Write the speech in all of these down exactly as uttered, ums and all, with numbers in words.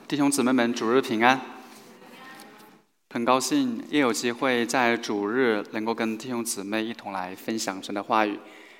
弟兄姊妹们，主日平安！很高兴又有机会在主日能够跟弟兄姊妹一同来分享神的话语。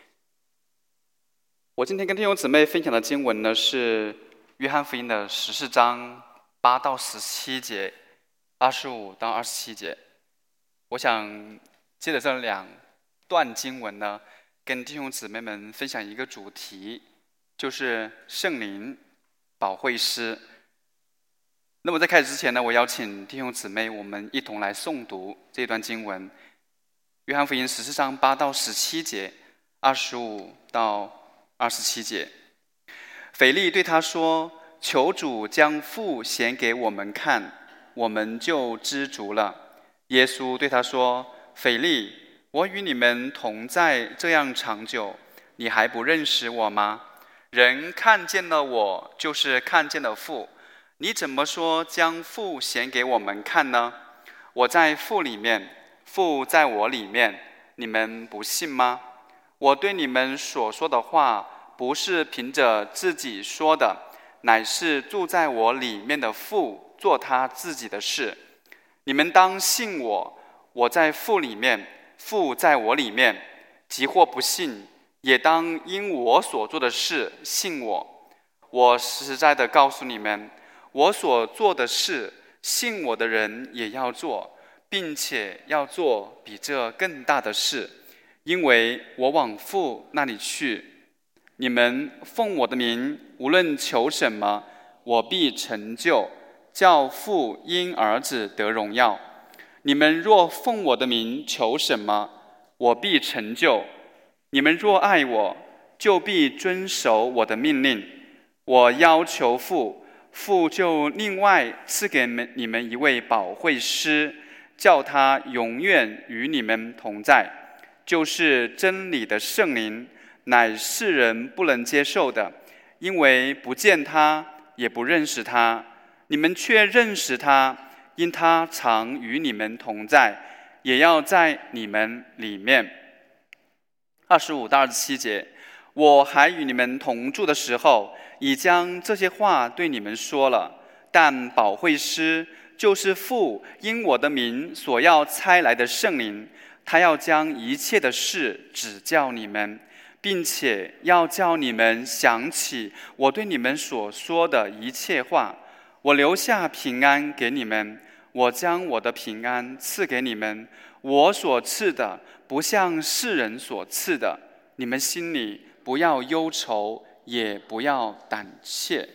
我今天跟弟兄姊妹分享的经文呢，是约翰福音的十四章八到十七节，二十五到二十七节。我想借着这两段经文呢，跟弟兄姊妹们分享一个主题，就是圣灵保惠师。那么在开始之前呢，我邀请弟兄姊妹，我们一同来诵读这段经文，约翰福音十四章八到十七节，二十五到二十七节。腓利对他说：“求主将父显给我们看，我们就知足了。”耶稣对他说：“腓利，我与你们同在这样长久，你还不认识我吗？人看见了我，就是看见了父。你怎么说将父显给我们看呢？我在父里面，父在我里面，你们不信吗？我对你们所说的话，不是凭着自己说的，乃是住在我里面的父做他自己的事。你们当信我，我在父里面，父在我里面。即或不信，也当因我所做的事信我。我实在的告诉你们，我所做的事，信我的人也要做，并且要做比这更大的事，因为我往父那里去。你们奉我的名，无论求什么，我必成就，叫父因儿子得荣耀。你们若奉我的名求什么，我必成就。你们若爱我，就必遵守我的命令。我要求父，父就另外赐给你们一位保惠师，叫他永远与你们同在，就是真理的圣灵，乃世人不能接受的，因为不见他，也不认识他。你们却认识他，因他常与你们同在，也要在你们里面。二十五到二十七节，我还与你们同住的时候，已将这些话对你们说了。但保惠师，就是父因我的名所要差来的圣灵，他要将一切的事指教你们，并且要叫你们想起我对你们所说的一切话。我留下平安给你们，我将我的平安赐给你们。我所赐的，不像世人所赐的。你们心里不要忧愁，也不要胆怯。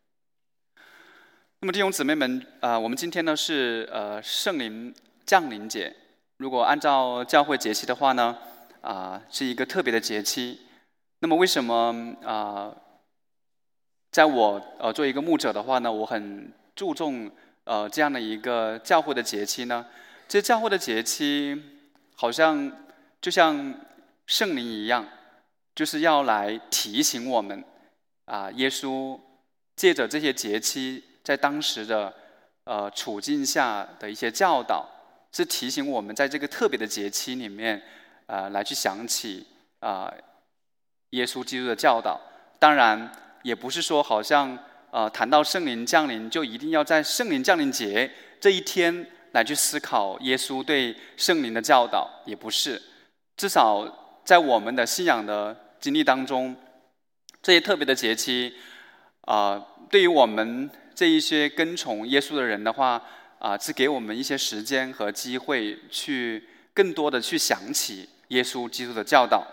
那么弟兄姊妹们，呃，我们今天呢是呃圣灵降临节。如果按照教会节期的话呢，啊、呃，是一个特别的节期。那么为什么啊、呃，在我呃做一个牧者的话呢，我很注重呃这样的一个教会的节期呢？这教会的节期好像就像圣灵一样，就是要来提醒我们啊、呃，耶稣借着这些节期，在当时的呃处境下的一些教导，是提醒我们在这个特别的节期里面，呃，来去想起啊、呃、耶稣基督的教导。当然，也不是说好像呃谈到圣灵降临，就一定要在圣灵降临节这一天来去思考耶稣对圣灵的教导，也不是。至少在我们的信仰的经历当中，这些特别的节期，啊、呃，对于我们这一些跟从耶稣的人的话，啊、呃，是给我们一些时间和机会，去更多的去想起耶稣基督的教导。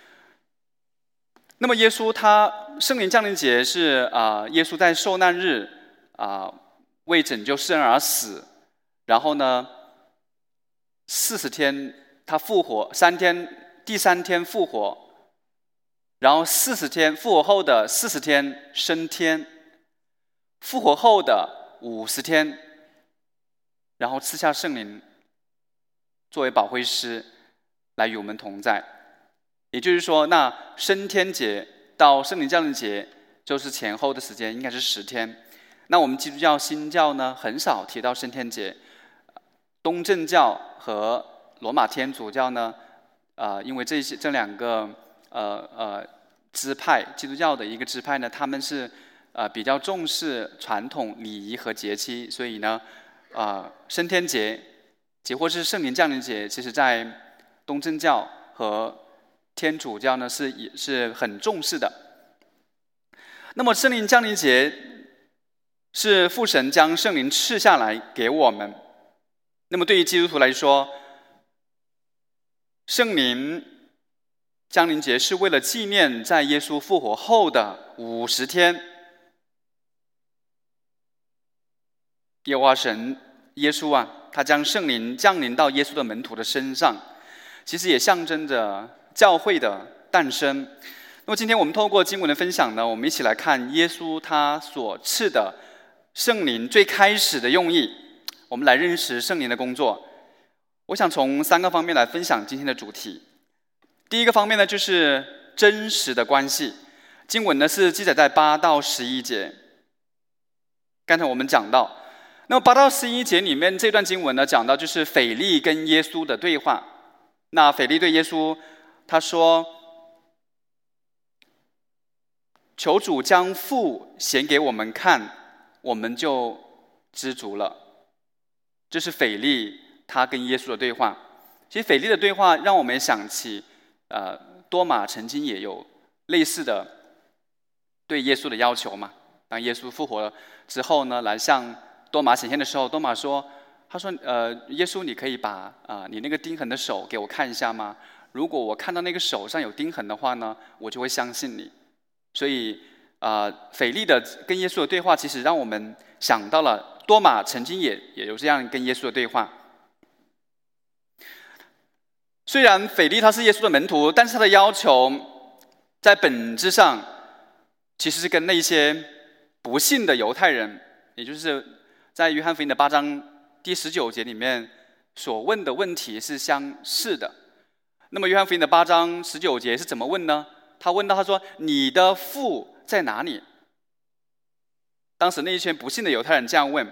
那么，耶稣他圣灵降临节是啊、呃，耶稣在受难日啊、呃，为拯救世人而死，然后呢，四十天他复活，三天第三天复活，然后四十天复活后的四十天升天，复活后的五十天，然后赐下圣灵作为保惠师来与我们同在。也就是说，那升天节到圣灵降临节就是前后的时间应该是十天。那我们基督教新教呢，很少提到升天节。东正教和罗马天主教呢，呃，因为这些这两个呃呃支派，基督教的一个支派呢，他们是呃比较重视传统礼仪和节期，所以呢，呃升天节节或是圣灵降临节，其实在东正教和天主教呢是也是很重视的。那么圣灵降临节是父神将圣灵赐下来给我们。那么对于基督徒来说，圣灵降临节是为了纪念在耶稣复活后的五十天，耶和华神耶稣啊，他将圣灵降临到耶稣的门徒的身上，其实也象征着教会的诞生。那么今天我们透过经文的分享呢，我们一起来看耶稣他所赐的圣灵最开始的用意，我们来认识圣灵的工作。我想从三个方面来分享今天的主题。第一个方面呢，就是真实的关系。经文呢是记载在八到十一节。刚才我们讲到，那么八到十一节里面这段经文呢，讲到就是腓力跟耶稣的对话。那腓力对耶稣他说：“求主将父显给我们看，我们就知足了。”这是腓力他跟耶稣的对话。其实腓力的对话让我们想起，呃，多马曾经也有类似的对耶稣的要求嘛。当耶稣复活了之后呢，来向多马显现的时候，多马说：“他说，呃，耶稣，你可以把啊、呃、你那个钉痕的手给我看一下吗？如果我看到那个手上有钉痕的话呢，我就会相信你。”所以啊、呃，腓力的跟耶稣的对话，其实让我们想到了多马曾经也也有这样跟耶稣的对话。虽然腓力他是耶稣的门徒，但是他的要求在本质上其实是跟那些不信的犹太人，也就是在约翰福音的八章第十九节里面所问的问题是相似的。那么约翰福音的八章十九节是怎么问呢？他问到，他说：“你的父在哪里？”当时那一群不信的犹太人这样问。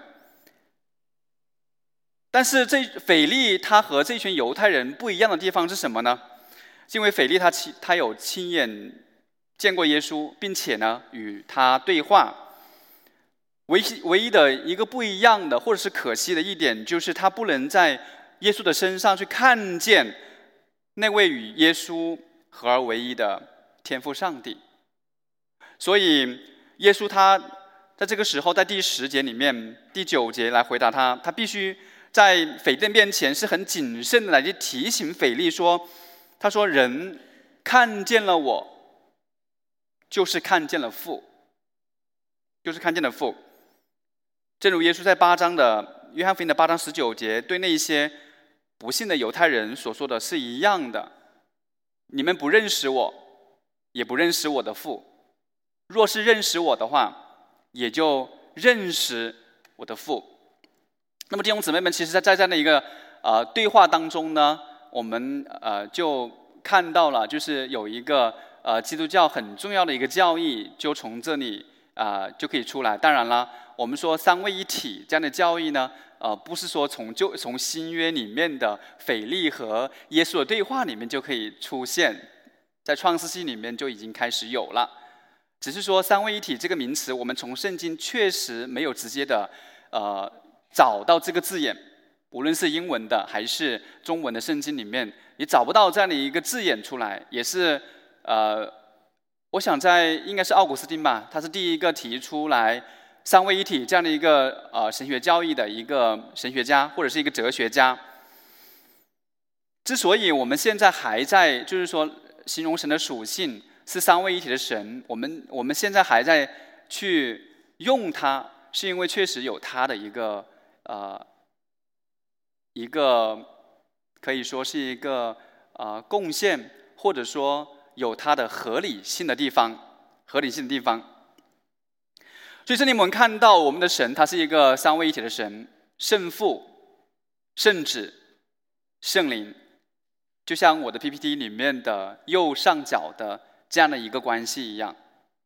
但是这腓力他和这群犹太人不一样的地方是什么呢？因为腓力他他有亲眼见过耶稣，并且呢与他对话。唯一唯一的一个不一样的，或者是可惜的一点，就是他不能在耶稣的身上去看见那位与耶稣合而为一的天父上帝。所以耶稣他在这个时候，在第十节里面第九节来回答他，他必须在腓力面前是很谨慎的来去提醒腓力说，他说：“人看见了我，就是看见了父，就是看见了父。”正如耶稣在八章的约翰福音的八章十九节对那些不信的犹太人所说的是一样的：“你们不认识我，也不认识我的父。若是认识我的话，也就认识我的父。”那么弟兄姊妹们，其实在在这样的一个呃对话当中呢，我们呃就看到了，就是有一个呃基督教很重要的一个教义，就从这里啊、呃、就可以出来。当然了，我们说三位一体这样的教义呢，呃不是说从就从新约里面的腓力和耶稣的对话里面就可以出现，在创世纪里面就已经开始有了。只是说三位一体这个名词，我们从圣经确实没有直接的呃找到这个字眼，无论是英文的还是中文的圣经里面，也找不到这样的一个字眼出来。也是呃，我想在应该是奥古斯丁吧，他是第一个提出来三位一体这样的一个呃神学教义的一个神学家或者是一个哲学家。之所以我们现在还在就是说形容神的属性是三位一体的神，我们我们现在还在去用它，是因为确实有它的一个呃一个可以说是一个呃贡献，或者说有它的合理性的地方，合理性的地方。所以这里我们看到我们的神，他是一个三位一体的神，圣父、圣子、圣灵，就像我的 P P T 里面的右上角的这样的一个关系一样。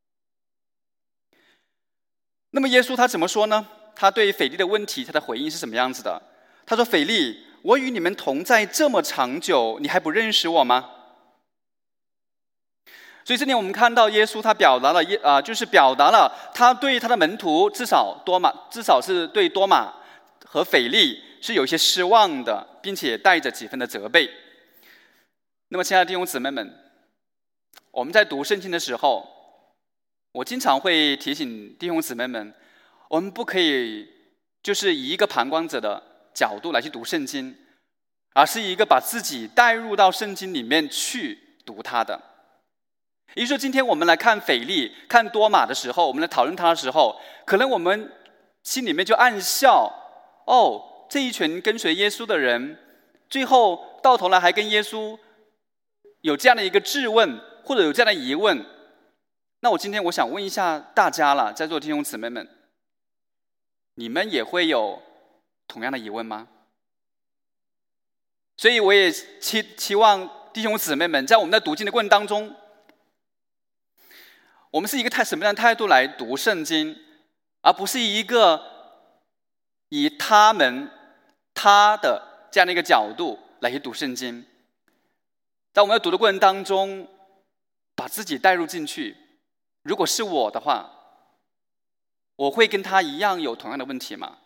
那么耶稣他怎么说呢？他对腓力的问题，他的回应是什么样子的？他说：“腓力，我与你们同在这么长久，你还不认识我吗？” 所以这里我们看到耶稣他表达了耶啊、呃，就是表达了他对他的门徒，至少多马，至少是对多马和腓力是有一些失望的，并且带着几分的责备。那么，亲爱的弟兄姊妹们，我们在读圣经的时候，我经常会提醒弟兄姊妹们，我们不可以就是以一个旁观者的角度来去读圣经，而是一个把自己带入到圣经里面去读它的。也就是说，今天我们来看腓力、看多马的时候，我们来讨论他的时候，可能我们心里面就暗笑：哦，这一群跟随耶稣的人，最后到头来还跟耶稣有这样的一个质问，或者有这样的疑问。那我今天我想问一下大家了，在座的弟兄姊妹们，你们也会有同样的疑问吗？所以我也期期望弟兄姊妹们在我们的读经的过程当中，我们是一个态什么样的态度来读圣经，而不是一个以他们他的这样的一个角度来去读圣经。在我们要读的过程当中，把自己带入进去。如果是我的话，我会跟他一样有同样的问题吗？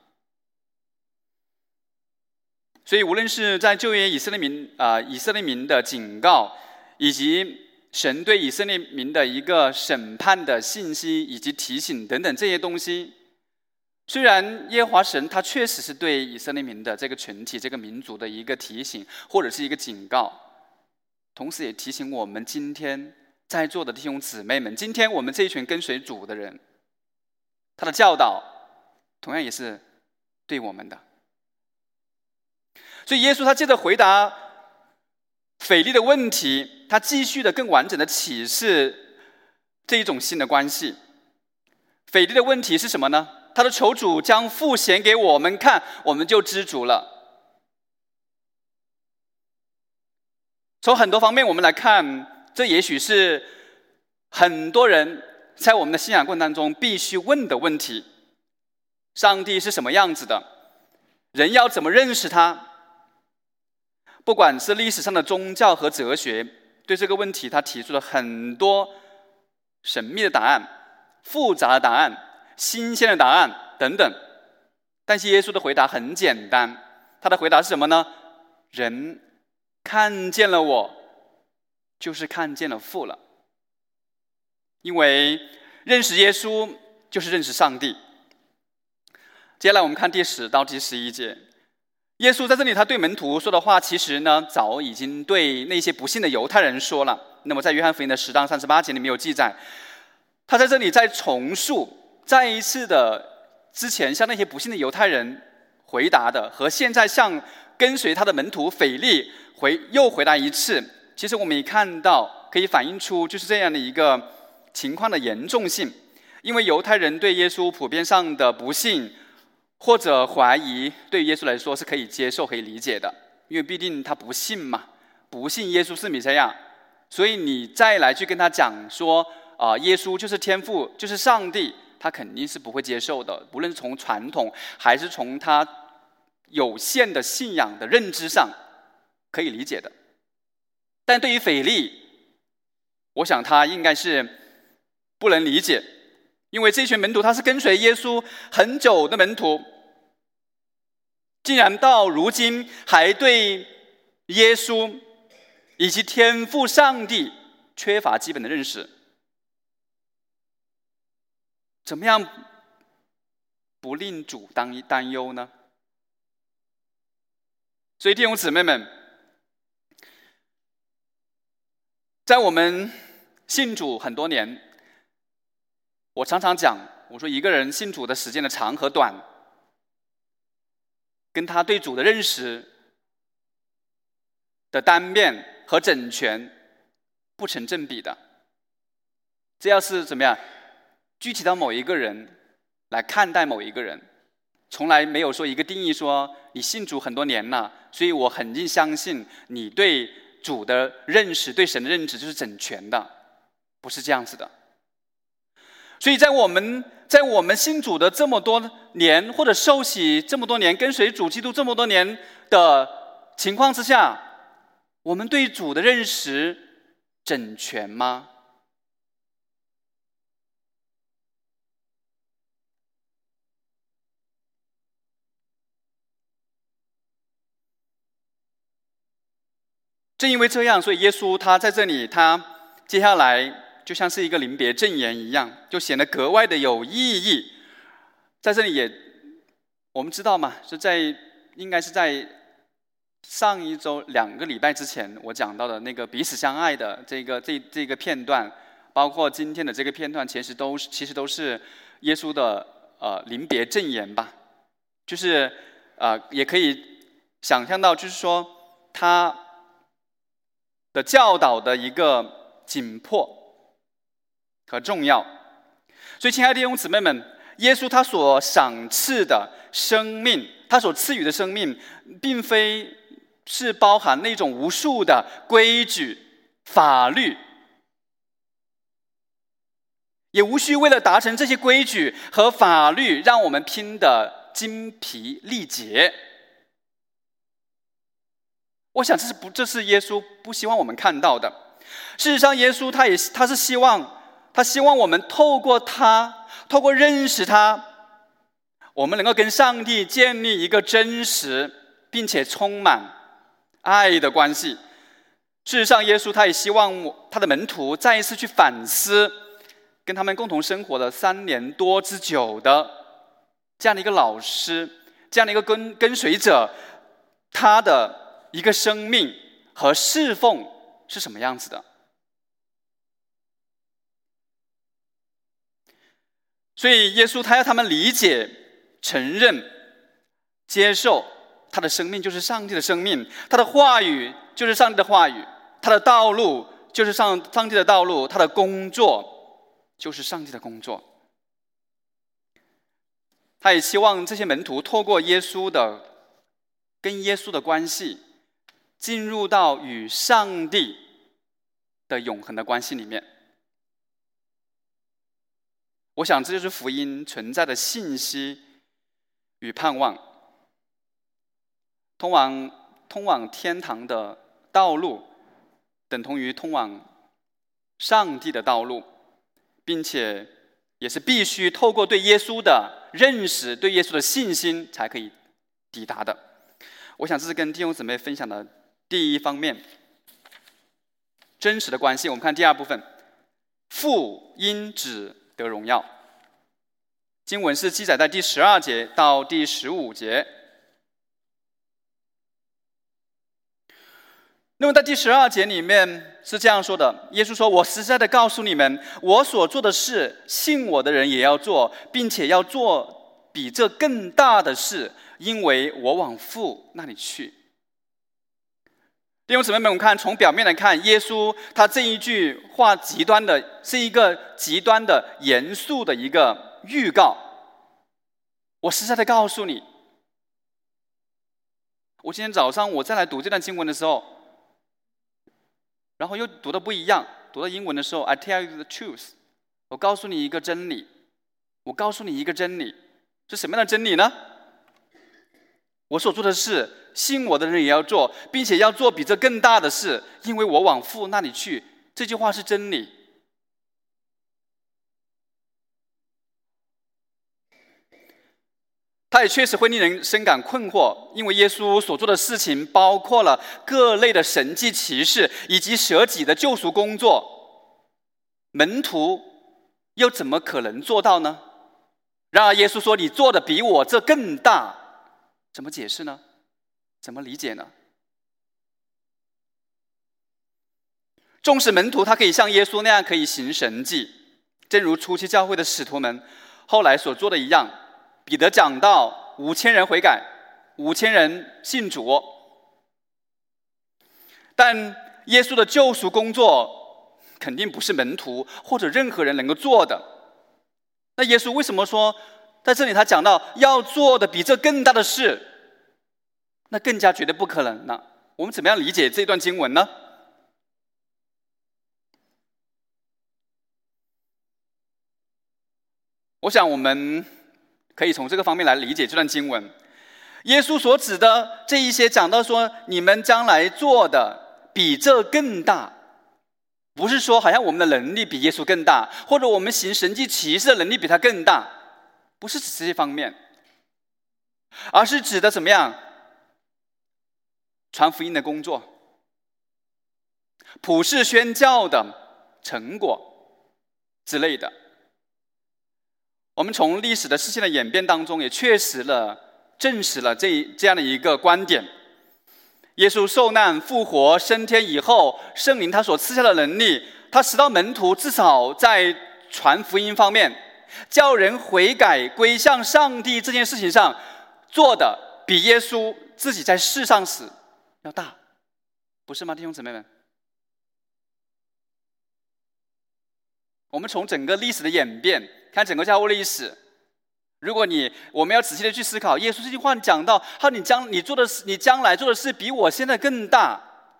所以无论是在旧约以色列民啊、呃、以色列民的警告，以及神对以色列民的一个审判的信息以及提醒等等这些东西，虽然耶和华神他确实是对以色列民的这个群体、这个民族的一个提醒或者是一个警告，同时也提醒我们今天在座的弟兄姊妹们，今天我们这一群跟随主的人，他的教导同样也是对我们的。所以耶稣他接着回答腓力的问题，他继续的更完整的启示这一种新的关系。腓力的问题是什么呢？他的求主将父显给我们看，我们就知足了。从很多方面我们来看，这也许是很多人在我们的信仰过程当中必须问的问题：上帝是什么样子的？人要怎么认识他？不管是历史上的宗教和哲学，对这个问题他提出了很多神秘的答案、复杂的答案、新鲜的答案等等。但是耶稣的回答很简单，他的回答是什么呢？人看见了我，就是看见了父了。因为认识耶稣就是认识上帝。接下来我们看第十到第十一节，耶稣在这里他对门徒说的话，其实呢早已经对那些不信的犹太人说了。那么在约翰福音的十章三十八节里面有记载，他在这里再重述，再一次的之前向那些不信的犹太人回答的，和现在向跟随他的门徒腓力回又回答一次。其实我们也看到，可以反映出就是这样的一个情况的严重性。因为犹太人对耶稣普遍上的不信或者怀疑，对耶稣来说是可以接受可以理解的，因为毕竟他不信嘛，不信耶稣是弥赛亚，所以你再来去跟他讲说啊、呃，耶稣就是天父，就是上帝，他肯定是不会接受的，不论是从传统还是从他有限的信仰的认知上可以理解的。但对于腓力，我想他应该是不能理解，因为这群门徒他是跟随耶稣很久的门徒，竟然到如今还对耶稣以及天父上帝缺乏基本的认识，怎么样不令主担担忧呢？所以弟兄姊妹们，在我们信主很多年，我常常讲，我说一个人信主的时间的长和短，跟他对主的认识的单面和整全不成正比的。这要是怎么样具体到某一个人来看待某一个人，从来没有说一个定义说你信主很多年了，所以我很定相信你对主的认识、对神的认识就是整全的，不是这样子的。所以在我们在我们信主的这么多年，或者受洗这么多年，跟随主基督这么多年的情况之下，我们对主的认识整全吗？ 正因为这样，所以耶稣他在这里，他接下来就像是一个临别赠言一样，就显得格外的有意义。在这里也，我们知道嘛，是在应该是在上一周两个礼拜之前，我讲到的那个彼此相爱的这个这这个片段，包括今天的这个片段，其实都其实都是耶稣的呃临别赠言吧，就是呃也可以想象到，就是说他的教导的一个紧迫和重要。所以，亲爱的弟兄姊妹们，耶稣他所赏赐的生命，他所赐予的生命，并非是包含那种无数的规矩、法律，也无需为了达成这些规矩和法律，让我们拼得精疲力竭。我想这是不，这是耶稣不希望我们看到的。事实上，耶稣他也他是希望，他希望我们透过他，透过认识他，我们能够跟上帝建立一个真实并且充满爱的关系。事实上，耶稣他也希望他的门徒再一次去反思，跟他们共同生活了三年多之久的这样的一个老师，这样的一个跟跟随者，他的一个生命和侍奉是什么样子的。所以耶稣他要他们理解、承认、接受他的生命就是上帝的生命，他的话语就是上帝的话语，他的道路就是上上帝的道路，他的工作就是上帝的工作。他也希望这些门徒透过耶稣的跟耶稣的关系，进入到与上帝的永恒的关系里面。我想这就是福音存在的信息与盼望。通往通往天堂的道路，等同于通往上帝的道路，并且也是必须透过对耶稣的认识、对耶稣的信心才可以抵达的。我想这是跟弟兄姊妹分享的第一方面，真实的关系。我们看第二部分，父因子得荣耀。经文是记载在第十二节到第十五节。那么在第十二节里面是这样说的，耶稣说，我实在的告诉你们，我所做的事，信我的人也要做，并且要做比这更大的事，因为我往父那里去。弟兄姊妹们，我们看从表面来看，耶稣他这一句话极端的是一个极端的严肃的一个预告。我实在的告诉你，我今天早上我再来读这段经文的时候，然后又读的不一样，读到英文的时候 I tell you the truth， 我告诉你一个真理，我告诉你一个真理，是什么样的真理呢？我所做的事，信我的人也要做，并且要做比这更大的事，因为我往父那里去。这句话是真理。它也确实会令人深感困惑，因为耶稣所做的事情包括了各类的神迹奇事，以及舍己的救赎工作，门徒又怎么可能做到呢？然而耶稣说，你做的比我这更大，怎么解释呢？怎么理解呢？纵使门徒他可以像耶稣那样可以行神迹，正如初期教会的使徒们后来所做的一样，彼得讲到五千人悔改，五千人信主，但耶稣的救赎工作肯定不是门徒或者任何人能够做的。那耶稣为什么说在这里他讲到要做的比这更大的事？那更加绝对不可能了。我们怎么样理解这段经文呢？我想我们可以从这个方面来理解这段经文。耶稣所指的这一些讲到说你们将来做的比这更大，不是说好像我们的能力比耶稣更大，或者我们行神迹奇事的能力比他更大，不是指这些方面，而是指的怎么样传福音的工作， 普世宣教的成果之类的。我们从历史的事件的演变当中，也确实了证实了这这样的一个观点：耶稣受难、复活、升天以后，圣灵他所赐下的能力，他使到门徒至少在传福音方面，叫人悔改归向上帝这件事情上，做的比耶稣自己在世上时要大，不是吗，弟兄姊妹们？我们从整个历史的演变看整个教会历史，如果你我们要仔细的去思考，耶稣这句话讲到，他你将你做的事，你将来做的事比我现在更大。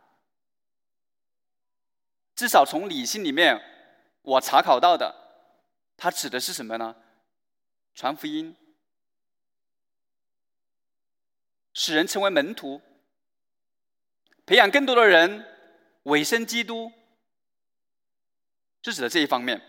至少从理性里面，我查考到的，他指的是什么呢？传福音，使人成为门徒，培养更多的人委身基督，是指的这一方面。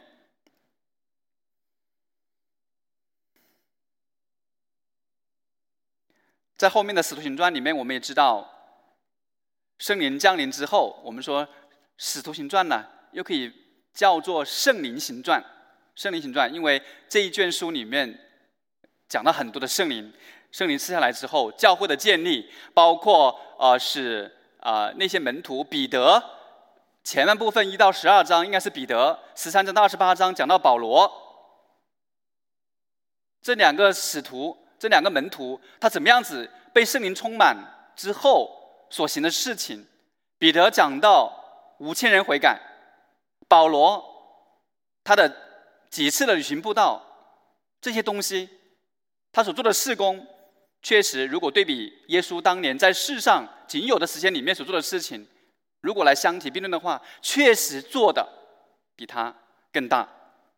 在后面的《使徒行传》里面，我们也知道，圣灵降临之后，我们说《使徒行传》呢，又可以叫做《圣灵行传》。圣灵行传，因为这一卷书里面讲到很多的圣灵，圣灵赐下来之后，教会的建立，包括呃使呃那些门徒彼得，前半部分一到十二章应该是彼得，十三章到二十八章讲到保罗，这两个使徒。这两个门徒，他怎么样子被圣灵充满之后所行的事情？彼得讲到五千人悔改，保罗他的几次的旅行布道，这些东西，他所做的事工，确实，如果对比耶稣当年在世上仅有的时间里面所做的事情，如果来相提并论的话，确实做的比他更大。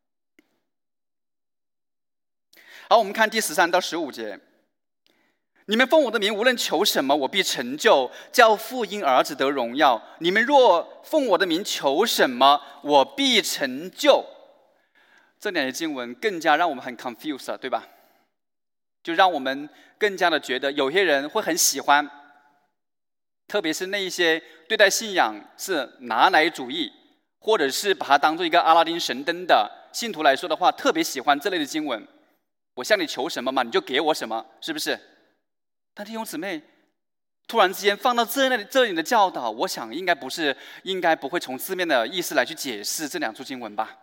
好，我们看第十三到十五节。你们奉我的名无论求什么，我必成就，叫父因儿子得荣耀。你们若奉我的名求什么，我必成就。这两节经文更加让我们很 confused， 对吧？就让我们更加的觉得有些人会很喜欢，特别是那一些对待信仰是拿来主义，或者是把它当做一个阿拉丁神灯的信徒来说的话，特别喜欢这类的经文。我向你求什么嘛，你就给我什么，是不是？但弟兄姊妹，突然之间放到这里这里的教导，我想应该不是，应该不会从字面的意思来去解释这两处经文吧。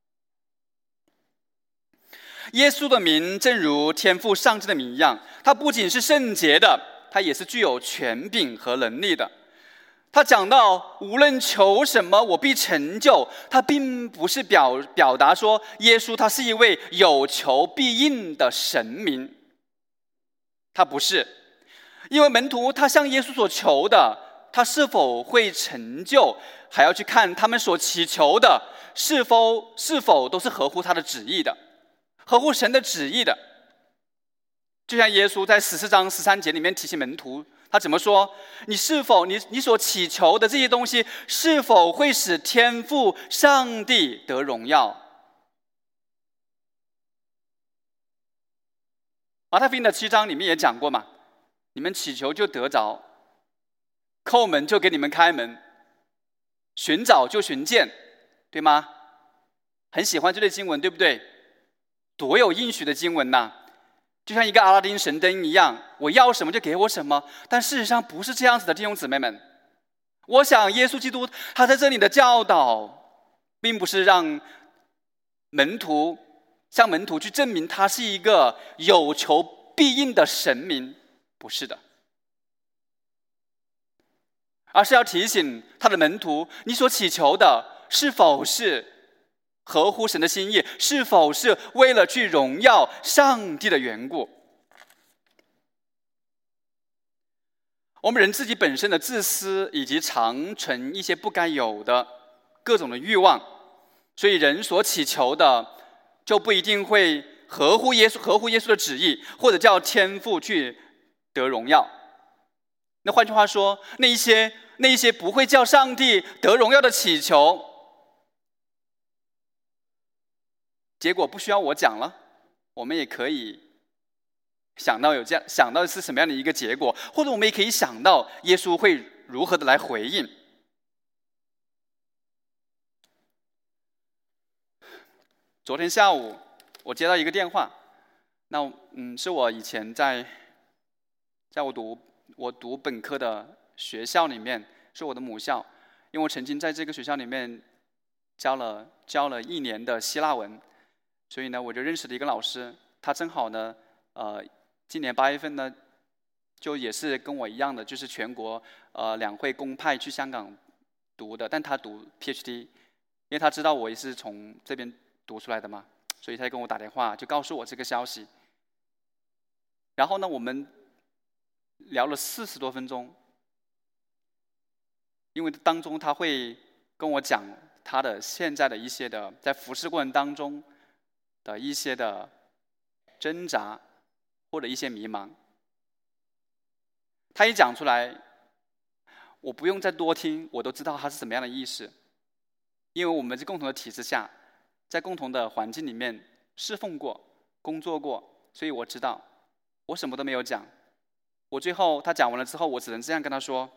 耶稣的名正如天父上帝的名一样，他不仅是圣洁的，他也是具有权柄和能力的。他讲到无论求什么我必成就，他并不是表表达说耶稣他是一位有求必应的神明，他不是。因为门徒他向耶稣所求的，他是否会成就，还要去看他们所祈求的是否是否都是合乎他的旨意的，合乎神的旨意的。就像耶稣在十四章十三节里面提醒门徒，他怎么说？你是否你你所祈求的这些东西，是否会使天父上帝得荣耀？马太福音的七章里面也讲过嘛，你们祈求就得着，叩门就给你们开门，寻找就寻见，对吗？很喜欢这类经文，对不对？多有应许的经文呐、啊！就像一个阿拉丁神灯一样，我要什么就给我什么。但事实上不是这样子的，弟兄姊妹们。我想耶稣基督他在这里的教导，并不是让门徒向门徒去证明他是一个有求必应的神明，不是的，而是要提醒他的门徒，你所祈求的是否是合乎神的心意，是否是为了去荣耀上帝的缘故。我们人自己本身的自私，以及常存一些不该有的各种的欲望，所以人所祈求的就不一定会合乎耶稣合乎耶稣的旨意，或者叫天父去得荣耀。那换句话说，那一些那一些不会叫上帝得荣耀的祈求，结果不需要我讲了，我们也可以想到有这样想到是什么样的一个结果，或者我们也可以想到耶稣会如何的来回应。 昨天下午我接到一个电话，那嗯是我以前在在我读我读本科的学校里面，是我的母校，因为我曾经在这个学校里面教了教了一年的希腊文，所以呢我就认识了一个老师，他正好呢呃今年八月份呢就也是跟我一样的，就是全国呃两会公派去香港读的，但他读 PhD， 因为他知道我也是从这边读出来的嘛，所以他跟我打电话就告诉我这个消息。然后呢我们聊了四十多分钟，因为当中他会跟我讲他的现在的一些的在服侍过程当中的一些的挣扎或者一些迷茫。他一讲出来，我不用再多听，我都知道他是什么样的意思，因为我们在共同的体制下，在共同的环境里面侍奉过、工作过，所以我知道，我什么都没有讲。我最后他讲完了之后，我只能这样跟他说：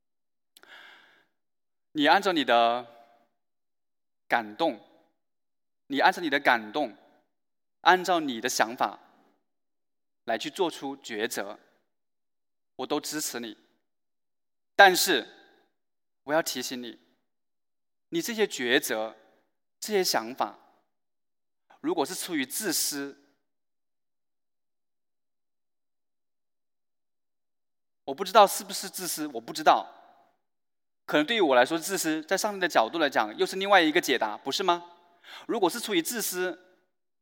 你按照你的感动，你按照你的感动，按照你的想法来去做出抉择，我都支持你。但是我要提醒你，你这些抉择、这些想法，如果是出于自私，我不知道是不是自私，我不知道。可能对于我来说自私，在上帝的角度来讲，又是另外一个解答，不是吗？如果是出于自私，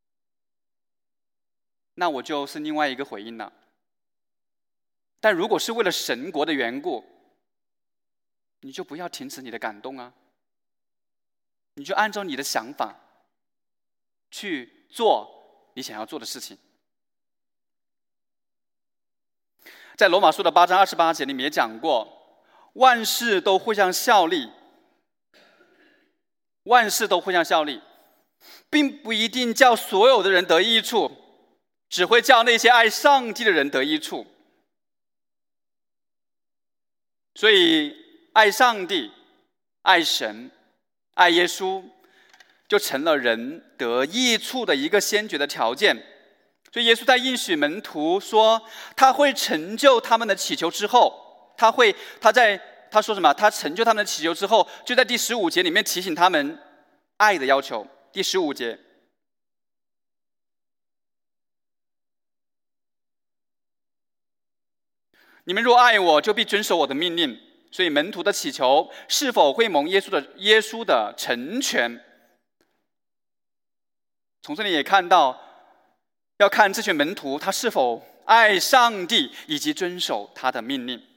那我就是另外一个回应了。但如果是为了神国的缘故，你就不要停止你的感动啊，你就按照你的想法去做你想要做的事情。在罗马书的八章二十八节里面也讲过，万事都互相效力，万事都互相效力，并不一定叫所有的人得益处，只会叫那些爱上帝的人得益处。所以爱上帝、爱神、爱耶稣，就成了人得益处的一个先决的条件。所以耶稣在应许门徒说，他会成就他们的祈求之后，他会他在他说什么？他成就他们的祈求之后，就在第十五节里面提醒他们爱的要求。第十五节，你们若爱我，就必遵守我的命令。所以门徒的祈求是否会蒙耶稣的耶稣的成全，从这里也看到，要看这群门徒他是否爱上帝以及遵守他的命令。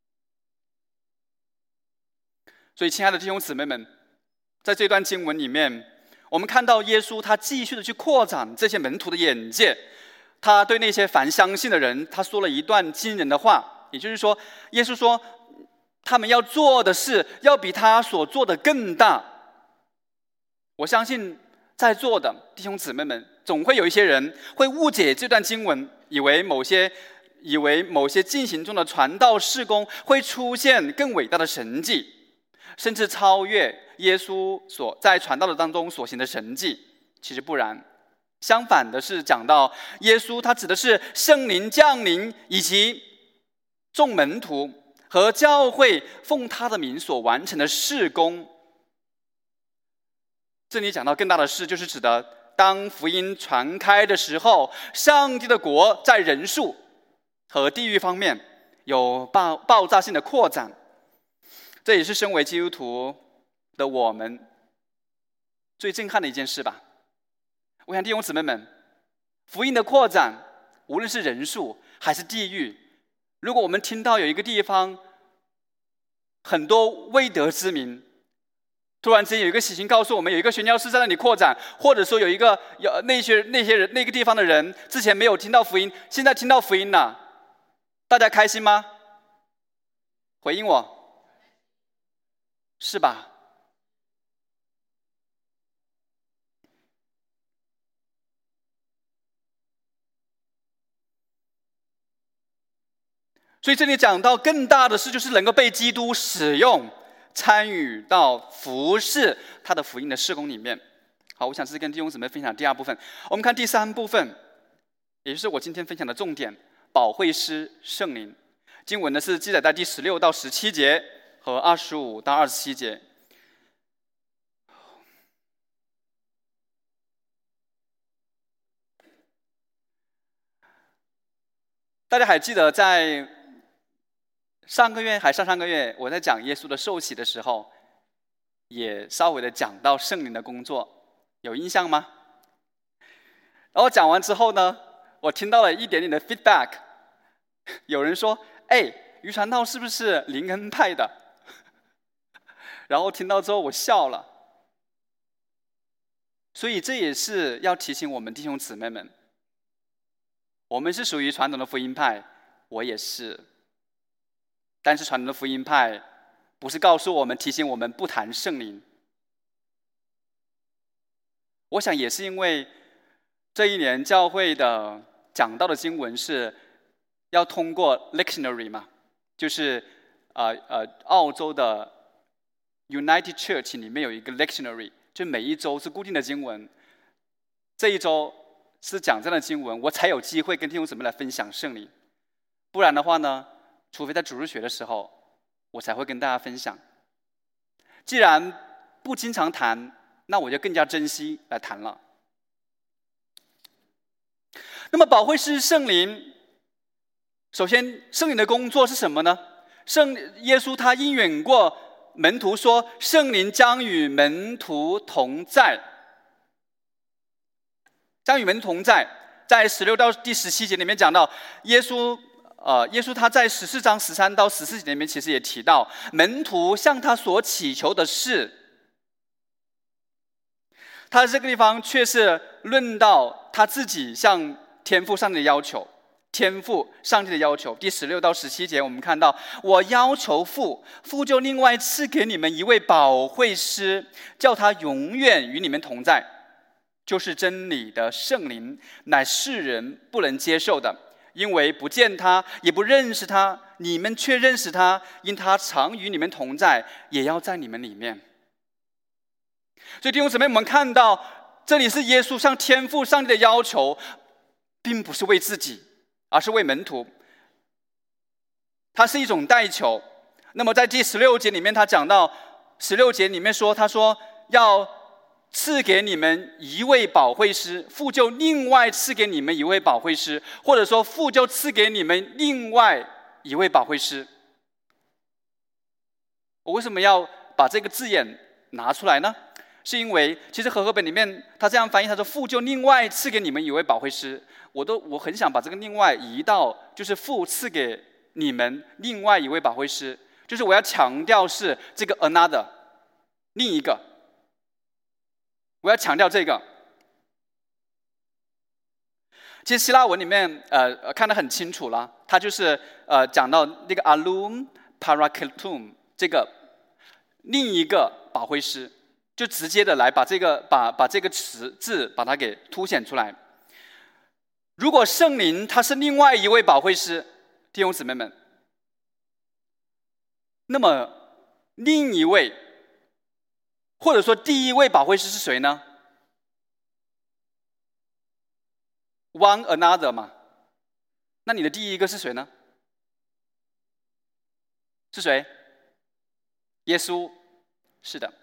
所以亲爱的弟兄姊妹们，在这段经文里面，我们看到耶稣他继续的去扩展这些门徒的眼界，他对那些凡相信的人，他说了一段惊人的话，也就是说，耶稣说他们要做的事要比他所做的更大。我相信在座的弟兄姊妹们，总会有一些人会误解这段经文，以为某些以为某些进行中的传道事工会出现更伟大的神迹，甚至超越耶稣所在传道的当中所行的神迹。其实不然，相反的是讲到耶稣他指的是圣灵降临，以及众门徒和教会奉他的名所完成的事工。这里讲到更大的事，就是指的当福音传开的时候，上帝的国在人数和地域方面有爆爆炸性的扩展。这也是身为基督徒的我们最震撼的一件事吧。我想弟兄姊妹们，福音的扩展，无论是人数还是地域，如果我们听到有一个地方很多未得之民，突然之间有一个喜讯告诉我们，有一个宣教士在那里扩展，或者说有一个有那些那些人那个地方的人之前没有听到福音，现在听到福音了，大家开心吗？回应我，是吧？所以这里讲到更大的事，就是能够被基督使用，参与到服侍他的福音的事工里面。 好，我想这是跟弟兄姊妹分享第二部分。我们看第三部分，也就是我今天分享的重点，保惠师圣灵。经文呢是记载在第十六到十七节和二十五到二十七节。大家还记得在上个月还上上个月我在讲耶稣的受洗的时候，也稍微的讲到圣灵的工作，有印象吗？然后讲完之后呢，我听到了一点点的 feedback， 有人说：“哎，于传道是不是灵恩派的？”然后听到之后我笑了。所以这也是要提醒我们弟兄姊妹们，我们是属于传统的福音派，我也是。但是传统的福音派不是告诉我们、提醒我们不谈圣灵。我想也是因为这一年教会的讲到的经文是要通过 lectionary 嘛，就是呃呃澳洲的 United Church 里面有一个 lectionary， 就每一周是固定的经文，这一周是讲这样的经文，我才有机会跟弟兄姊妹来分享圣灵。不然的话呢，除非在主日学的时候，我才会跟大家分享。既然不经常谈，那我就更加珍惜来谈了。那么保惠师圣灵，首先圣灵的工作是什么呢？圣耶稣他应允过门徒说，圣灵将与门徒同在，将与门徒同在。在十六到第十七节里面讲到，耶稣呃，耶稣他在十四章十三到十四节里面其实也提到，门徒向他所祈求的事，他这个地方却是论到他自己向天父上帝的要求。天父上帝的要求，第十六到十七节我们看到，我要求父，父就另外赐给你们一位保惠师，叫他永远与你们同在，就是真理的圣灵，乃世人不能接受的，因为不见他，也不认识他，你们却认识他，因他常与你们同在，也要在你们里面。所以弟兄姊妹，我们看到这里是耶稣向天父上帝的要求，并不是为自己，而是为门徒，它是一种代求。那么在第十六节里面，他讲到十六节里面说，他说要赐给你们一位保惠师，父就另外赐给你们一位保惠师，或者说父就赐给你们另外一位保惠师。我为什么要把这个字眼拿出来呢？是因为其实和合本里面他这样翻译，他说父就另外赐给你们一位保惠师，我都我很想把这个另外移到就是父赐给你们另外一位保惠师，就是我要强调是这个 another 另一个，我要强调这个。其实希腊文里面呃看得很清楚了，它就是呃讲到那个 alum parakletum 这个另一个保惠师，就直接的来把这个把把这个词字把它给凸显出来。如果圣灵他是另外一位保惠师，弟兄姊妹们，那么另一位或者说第一位保惠师是谁呢？ One another 嘛，那你的第一个是谁呢？是谁？耶稣，是的。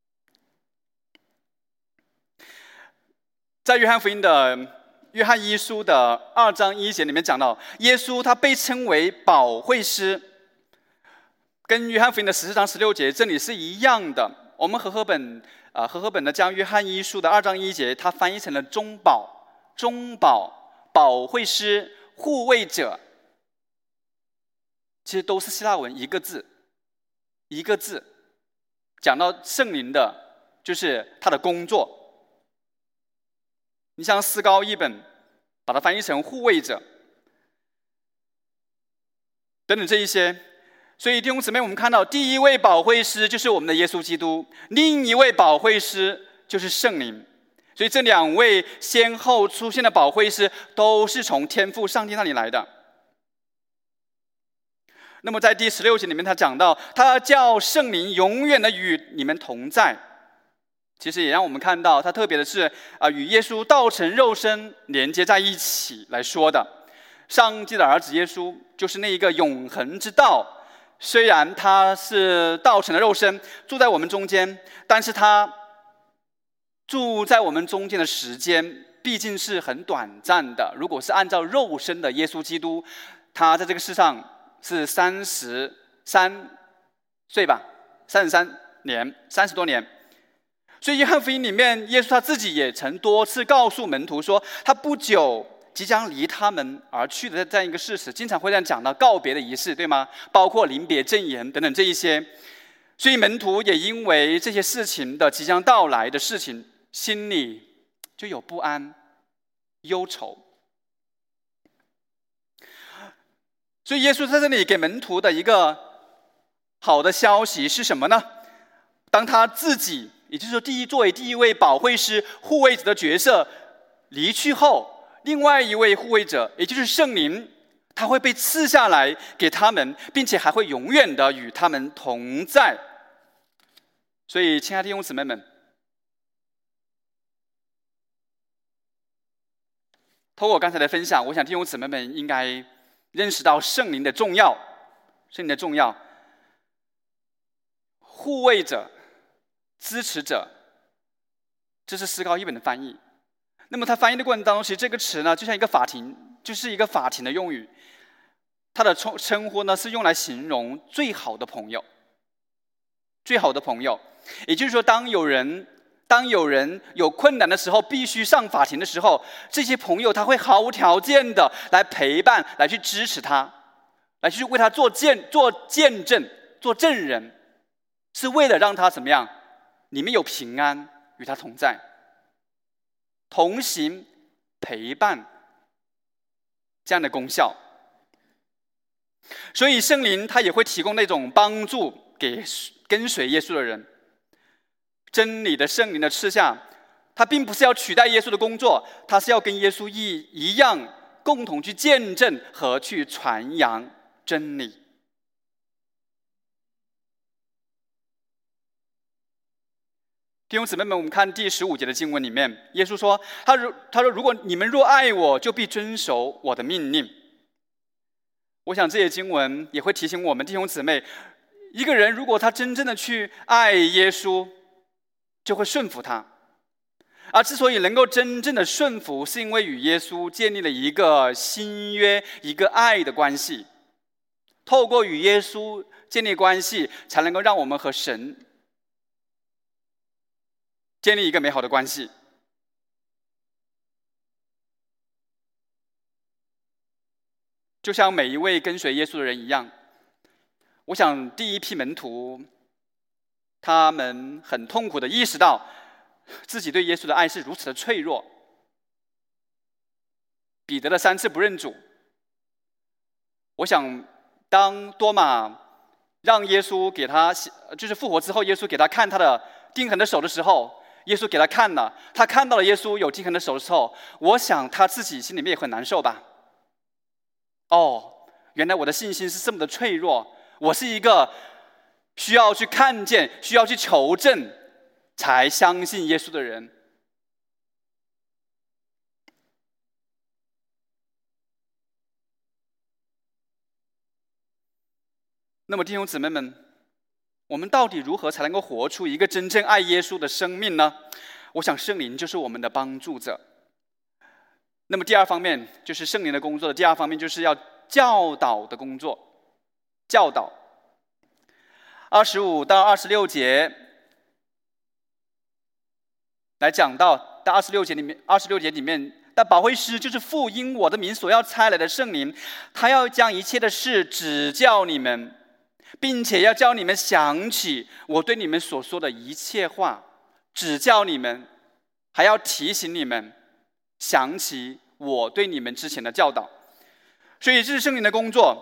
在约翰福音的约翰一书的二章一节里面讲到，耶稣他被称为保惠师，跟约翰福音的十四章十六节这里是一样的。我们和合本啊、呃、和合本的将约翰一书的二章一节，它翻译成了中保、中保、保惠师、护卫者，其实都是希腊文一个字，一个字，讲到圣灵的，就是他的工作。你像思高译本把它翻译成护卫者等等这一些。所以弟兄姊妹，我们看到第一位保惠师就是我们的耶稣基督，另一位保惠师就是圣灵。所以这两位先后出现的保惠师都是从天父上帝那里来的。那么在第十六节里面他讲到，他叫圣灵永远的与你们同在。 其实也让我们看到，它特别的是啊，与耶稣道成肉身连接在一起来说的。上帝的儿子耶稣就是那一个永恒之道，虽然他是道成的肉身住在我们中间，但是他住在我们中间的时间毕竟是很短暂的。如果是按照肉身的耶稣基督，他在这个世上是三十三岁吧，三十三年，三十多年。所以约翰福音里面，耶稣他自己也曾多次告诉门徒说，他不久即将离他们而去的这样一个事实，经常会这样讲到告别的仪式，对吗？包括临别赠言等等这一些。所以门徒也因为这些事情的即将到来的事情，心里就有不安、忧愁。所以耶稣在这里给门徒的一个好的消息是什么呢？当他自己，也就是说第一作为第一位保惠师护卫者的角色离去后，另外一位护卫者，也就是圣灵，他会被赐下来给他们，并且还会永远的与他们同在。所以亲爱的弟兄姊妹们，透过我刚才的分享，我想弟兄姊妹们应该认识到圣灵的重要，圣灵的重要。护卫者、支持者，这是思高译本的翻译。那么他翻译的过程当中，其实这个词呢，就像一个法庭，就是一个法庭的用语。它的称呼呢，是用来形容最好的朋友。最好的朋友，也就是说，当有人当有人有困难的时候，必须上法庭的时候，这些朋友他会毫无条件的来陪伴，来去支持他，来去为他做见做见证、做证人，是为了让他怎么样？里面有平安，与他同在，同行陪伴这样的功效。所以圣灵他也会提供那种帮助给跟随耶稣的人。真理的圣灵的赐下，他并不是要取代耶稣的工作，他是要跟耶稣一一样，共同去见证和去传扬真理。弟兄姊妹们，我们看第十五节的经文里面，耶稣说：“他说，他说，如果你们若爱我，就必遵守我的命令。”我想这些经文也会提醒我们弟兄姊妹，一个人如果他真正的去爱耶稣，就会顺服他。而之所以能够真正的顺服，是因为与耶稣建立了一个新约，一个爱的关系。透过与耶稣建立关系，才能够让我们和神建立一个美好的关系。就像每一位跟随耶稣的人一样，我想第一批门徒，他们很痛苦地意识到自己对耶稣的爱是如此的脆弱。彼得的三次不认主，我想当多马让耶稣给他，就是复活之后，耶稣给他看他的钉痕的手的时候，耶稣给他看了，他看到了耶稣有钉痕的手的时候，我想他自己心里面也很难受吧。哦，原来我的信心是这么的脆弱，我是一个需要去看见、需要去求证才相信耶稣的人。那么弟兄姊妹们，我们到底如何才能够活出一个真正爱耶稣的生命呢？我想圣灵就是我们的帮助者。那么第二方面就是圣灵的工作的第二方面，就是要教导的工作。教导二十五到二十六节来讲到，在二十六节里面，二十六节里面，但保惠师就是父因我的名所要差来的圣灵，他要将一切的事指教你们，并且要教你们想起我对你们所说的一切话，指教你们，还要提醒你们想起我对你们之前的教导。所以这是圣灵的工作。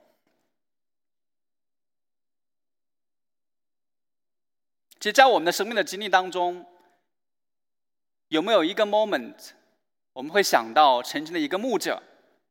其实在我们的生命的经历当中，有没有一个 moment 我们会想到曾经的一个牧者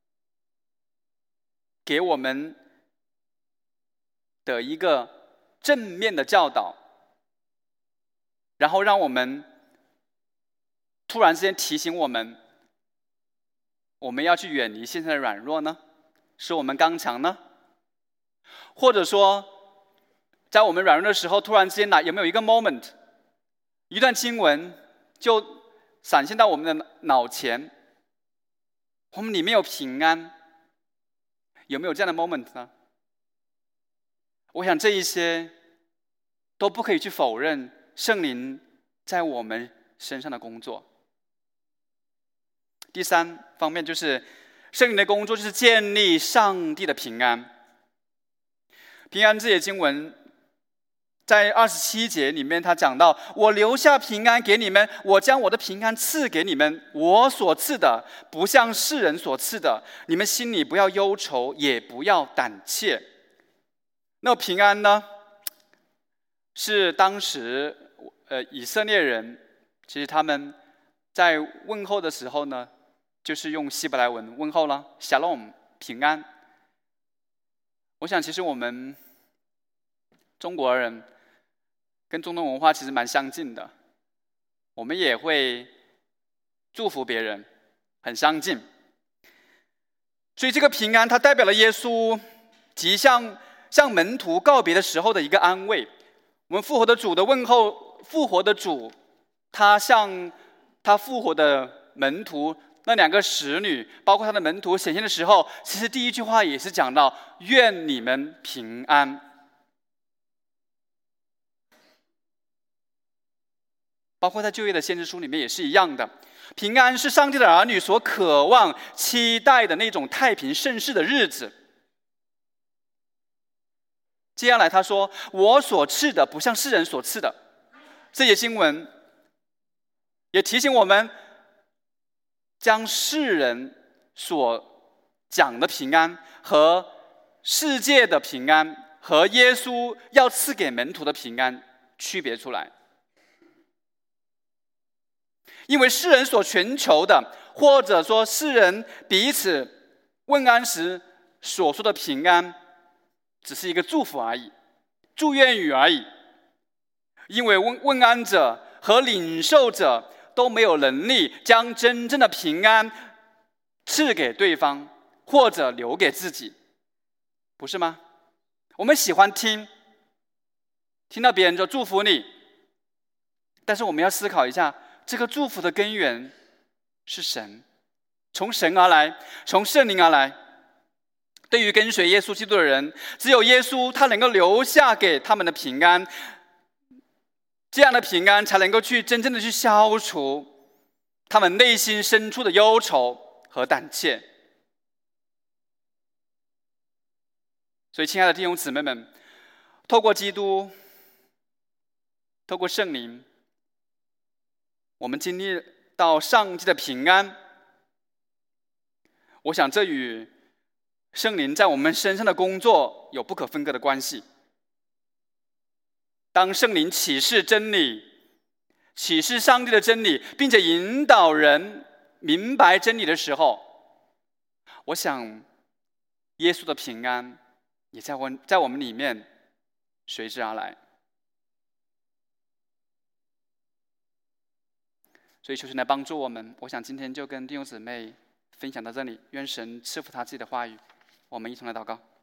给我们的一个正面的教导， 然后让我们突然之间提醒我们，我们要去远离现在的软弱呢？使我们刚强呢？或者说，在我们软弱的时候，突然之间哪有没有一个 moment， 一段经文就闪现到我们的脑前，我们里面有平安，有没有这样的 moment 呢？我想这一些都不可以去否认圣灵在我们身上的工作。第三方面就是圣灵的工作就是建立上帝的平安。平安这节经文在二十七节里面，他讲到：我留下平安给你们，我将我的平安赐给你们，我所赐的不像世人所赐的，你们心里不要忧愁，也不要胆怯。那平安呢，是当时呃以色列人，其实他们在问候的时候呢，就是用希伯来文问候了 Shalom 平安。我想其实我们中国人跟中东文化其实蛮相近的，我们也会祝福别人，很相近。所以这个平安它代表了耶稣即将向门徒告别的时候的一个安慰。我们复活的主的问候，复活的主他向他复活的门徒那两个使女，包括他的门徒显现的时候，其实第一句话也是讲到愿你们平安。包括在旧约的先知书里面也是一样的，平安是上帝的儿女所渴望期待的那种太平盛世的日子。接下来他说：我所赐的不像世人所赐的。这些经文也提醒我们，将世人所讲的平安和世界的平安和耶稣要赐给门徒的平安区别出来。因为世人所寻求的，或者说世人彼此问安时所说的平安，只是一个祝福而已，祝愿语而已。因为问问安者和领受者都没有能力将真正的平安赐给对方，或者留给自己，不是吗？我们喜欢听听到别人说祝福你，但是我们要思考一下，这个祝福的根源是神，从神而来，从圣灵而来。对于跟随耶稣基督的人，只有耶稣他能够留下给他们的平安，这样的平安才能够去真正的去消除他们内心深处的忧愁和胆怯。所以亲爱的弟兄姊妹们，透过基督，透过圣灵，我们经历到上帝的平安。我想这与圣灵在我们身上的工作有不可分割的关系。当圣灵启示真理，启示上帝的真理，并且引导人明白真理的时候，我想耶稣的平安也在我在我们里面随之而来。所以求神来帮助我们。我想今天就跟弟兄姊妹分享到这里，愿神赐福他自己的话语。我们一同来祷告。